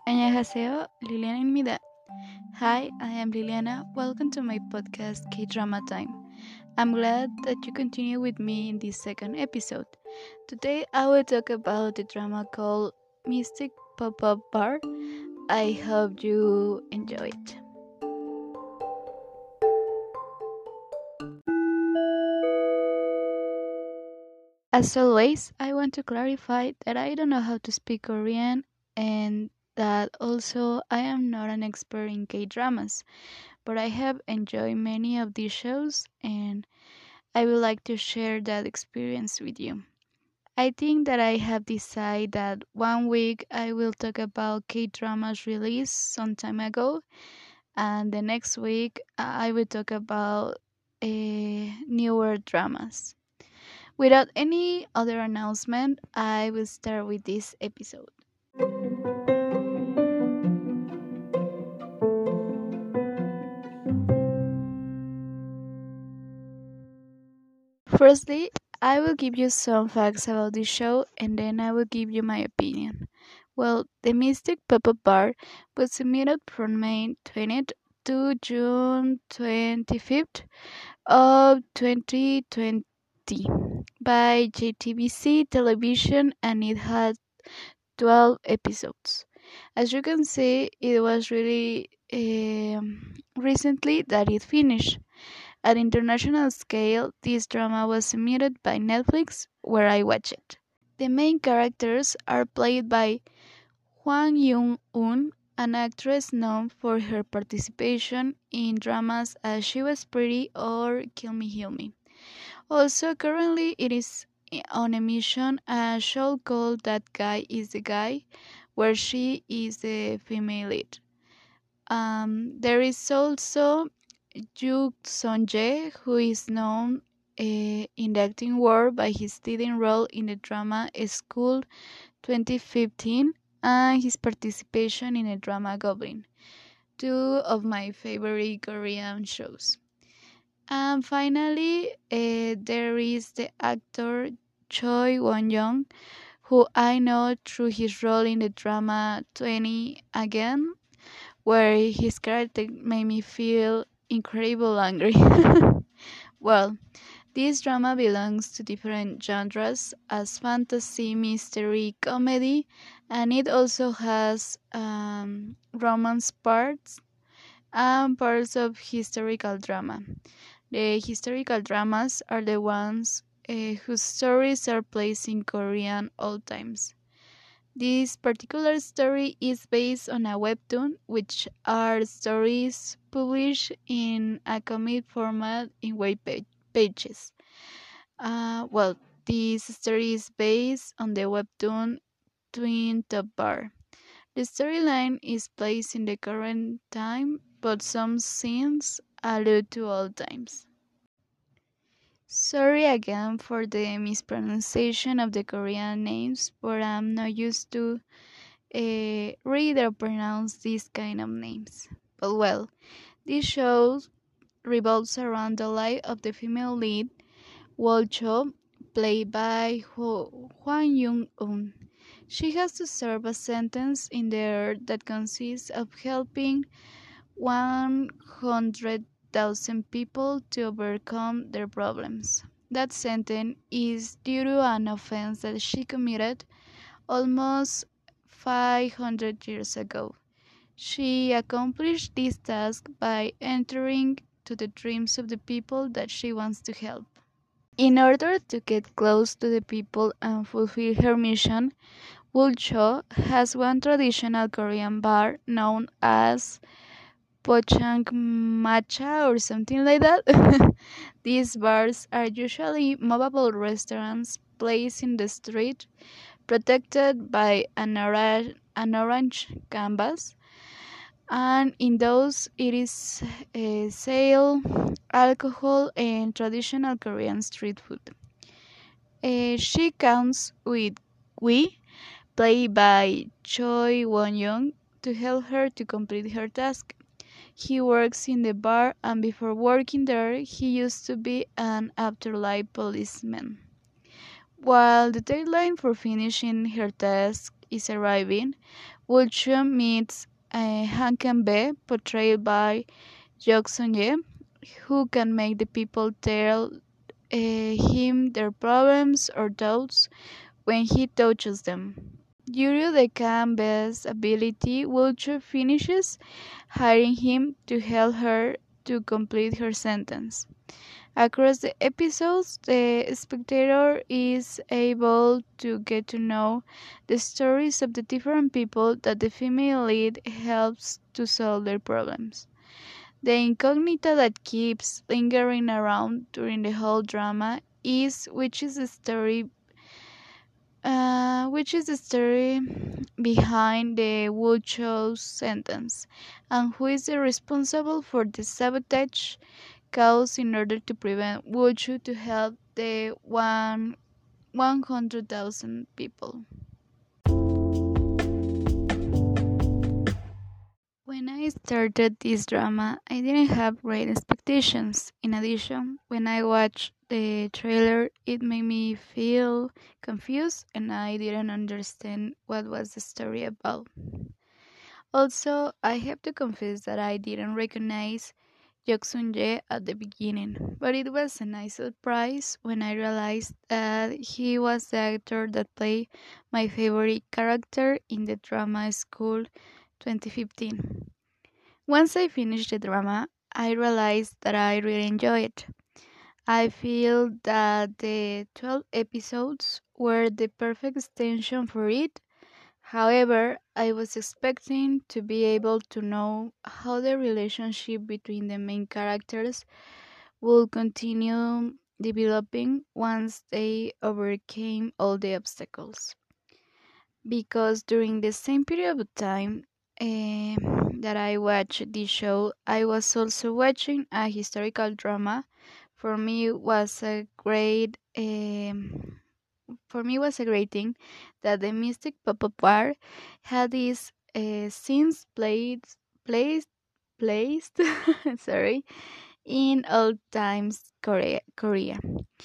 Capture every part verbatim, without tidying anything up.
안녕하세요, Liliana Hi, I am Liliana. Welcome to my podcast K Drama Time. I'm glad that you continue with me in this second episode. Today I will talk about the drama called Mystic Pop-Up Bar. I hope you enjoy it. As always, I want to clarify that I don't know how to speak Korean and that also I am not an expert in K-dramas, but I have enjoyed many of these shows and I would like to share that experience with you. I think that I have decided that one week I will talk about K-dramas released some time ago, and the next week I will talk about uh, newer dramas. Without any other announcement, I will start with this episode. Firstly, I will give you some facts about this show and then I will give you my opinion. Well, the Mystic Pop-Up Bar was emitted from May twentieth to June twenty-fifth of twenty twenty by J T B C Television and it had twelve episodes. As you can see, it was really um, recently that it finished. At international scale, this drama was emitted by Netflix, where I watched it. The main characters are played by Hwang Young-un, an actress known for her participation in dramas as She Was Pretty or Kill Me Heal Me. Also, currently it is on emission a show called That Guy Is the Guy, where she is the female lead. Um, there is also Yoo Sung-jae, who is known uh, in the acting world by his leading role in the drama School twenty fifteen and his participation in the drama Goblin, two of my favorite Korean shows. And finally, uh, there is the actor Choi Won-young, who I know through his role in the drama twenty Again, where his character made me feel incredible angry. Well, this drama belongs to different genres as fantasy, mystery, comedy, and it also has um, romance parts and parts of historical drama. The historical dramas are the ones uh, whose stories are placed in Korean old times. This particular story is based on a webtoon, which are stories published in a comic format in web pages. Uh, well, this story is based on the webtoon Twin Top Bar. The storyline is placed in the current time, but some scenes allude to old times. Sorry again for the mispronunciation of the Korean names, but I'm not used to uh, read or pronounce these kind of names. But well, this show revolves around the life of the female lead, Wolcho, played by Ho- Hwang Young-un. She has to serve a sentence in the earth that consists of helping one hundred thousand people to overcome their problems. That sentence is due to an offense that she committed almost five hundred years ago. She accomplished this task by entering to the dreams of the people that she wants to help. In order to get close to the people and fulfill her mission, Wulcho has one traditional Korean bar known as Pochang Matcha or something like that. These bars are usually movable restaurants placed in the street, protected by an, ora- an orange canvas, and in those it is uh, sale alcohol and traditional Korean street food. Uh, she counts with we, played by Choi Won-young, to help her to complete her task. He works in the bar, and before working there, he used to be an afterlife policeman. While the deadline for finishing her task is arriving, Woo meets uh, Han Kan-bae, portrayed by Jok Sung-ye, who can make the people tell uh, him their problems or doubts when he touches them. Due to the Kan-bae's ability, Woo finishes hiring him to help her to complete her sentence. Across the episodes, the spectator is able to get to know the stories of the different people that the female lead helps to solve their problems. The incognita that keeps lingering around during the whole drama is which is the story uh, which is the story behind the Woocho's sentence, and who is the responsible for the sabotage caused in order to prevent Woocho to help the one one hundred thousand people. When I started this drama, I didn't have great expectations. In addition, when I watched the trailer, it made me feel confused and I didn't understand what was the story about. Also, I have to confess that I didn't recognize Jok Sung-jae at the beginning, but it was a nice surprise when I realized that he was the actor that played my favorite character in the drama School twenty fifteen. Once I finished the drama, I realized that I really enjoyed it. I feel that the twelve episodes were the perfect extension for it. However, I was expecting to be able to know how the relationship between the main characters will continue developing once they overcame all the obstacles. Because during the same period of time eh, that I watched this show, I was also watching a historical drama. For me, it was a great um, for me was a great thing that the Mystic Pop-Up Bar had these uh, scenes played placed placed sorry in old times Korea Korea.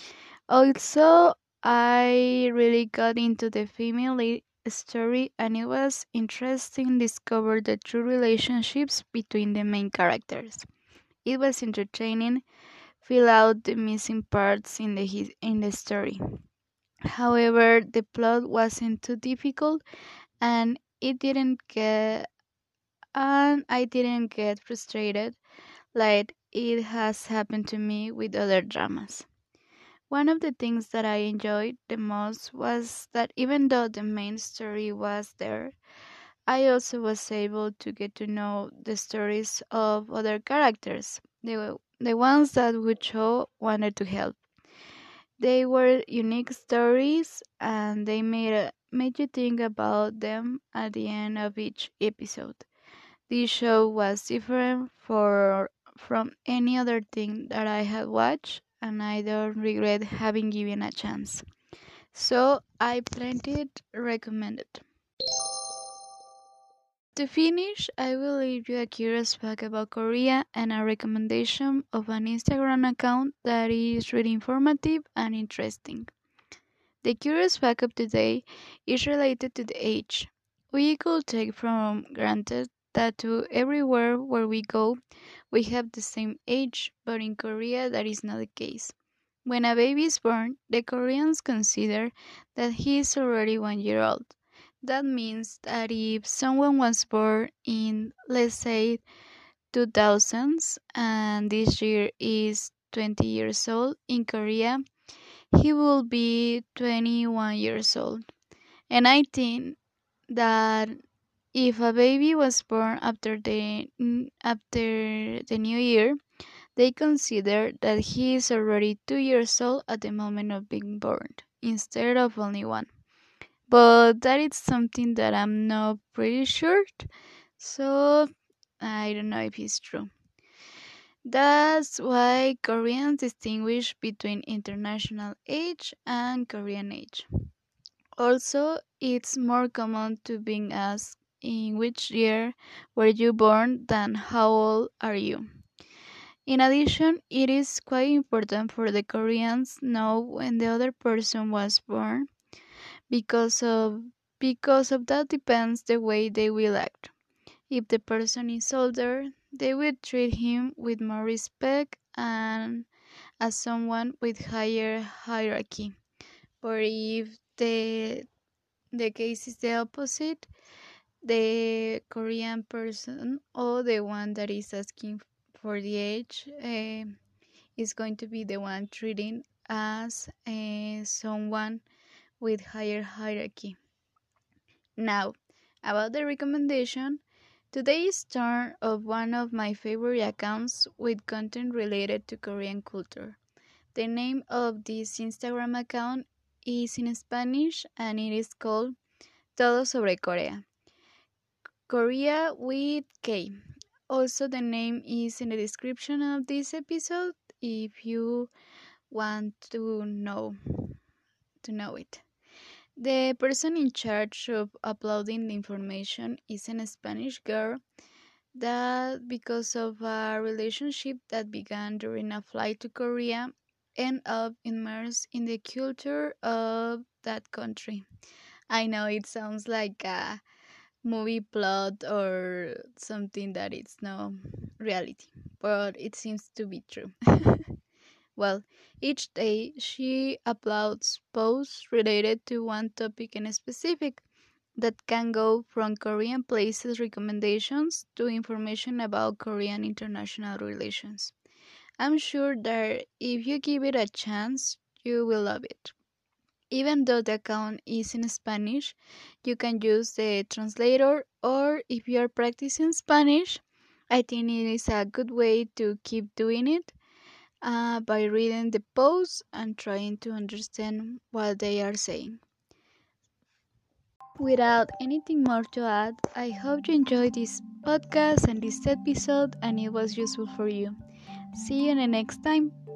Also, I really got into the female lead story and it was interesting to discover the true relationships between the main characters. It was entertaining, fill out the missing parts in the his- in the story. However, the plot wasn't too difficult and it didn't get and I didn't get frustrated like it has happened to me with other dramas. One of the things that I enjoyed the most was that even though the main story was there, I also was able to get to know the stories of other characters, the, the ones that Wucho wanted to help. They were unique stories and they made, a, made you think about them at the end of each episode. This show was different for, from any other thing that I had watched, and I don't regret having given a chance. So I plenty recommend it. To finish, I will leave you a curious fact about Korea and a recommendation of an Instagram account that is really informative and interesting. The curious fact of today is related to the age. We could take from granted that to everywhere where we go, we have the same age, but in Korea that is not the case. When a baby is born, the Koreans consider that he is already one year old. That means that if someone was born in, let's say, two thousands, and this year is twenty years old, in Korea, he will be twenty-one years old. And I think that if a baby was born after the after the new year, they consider that he is already two years old at the moment of being born, instead of only one. But that is something that I'm not pretty sure, so I don't know if it's true. That's why Koreans distinguish between international age and Korean age. Also, it's more common to being asked in which year were you born than how old are you. In addition, it is quite important for the Koreans know when the other person was born because of because of that depends the way they will act. If the person is older, they will treat him with more respect and as someone with higher hierarchy. But if the the case is the opposite, the Korean person or the one that is asking for the age uh, is going to be the one treating as uh, someone with higher hierarchy. Now, about the recommendation, today is turn of one of my favorite accounts with content related to Korean culture. The name of this Instagram account is in Spanish and it is called Todo sobre Corea. Korea with K. Also, the name is in the description of this episode if you want to know to know it. The person in charge of uploading the information is a Spanish girl that, because of a relationship that began during a flight to Korea, ended up immersed in the culture of that country. I know it sounds like a movie plot or something that it's no reality, but it seems to be true. Well, each day she uploads posts related to one topic in specific that can go from Korean places recommendations to information about Korean international relations. I'm sure that if you give it a chance, you will love it. Even though the account is in Spanish, you can use the translator, or if you are practicing Spanish, I think it is a good way to keep doing it uh, by reading the posts and trying to understand what they are saying. Without anything more to add, I hope you enjoyed this podcast and this episode and it was useful for you. See you in the next time.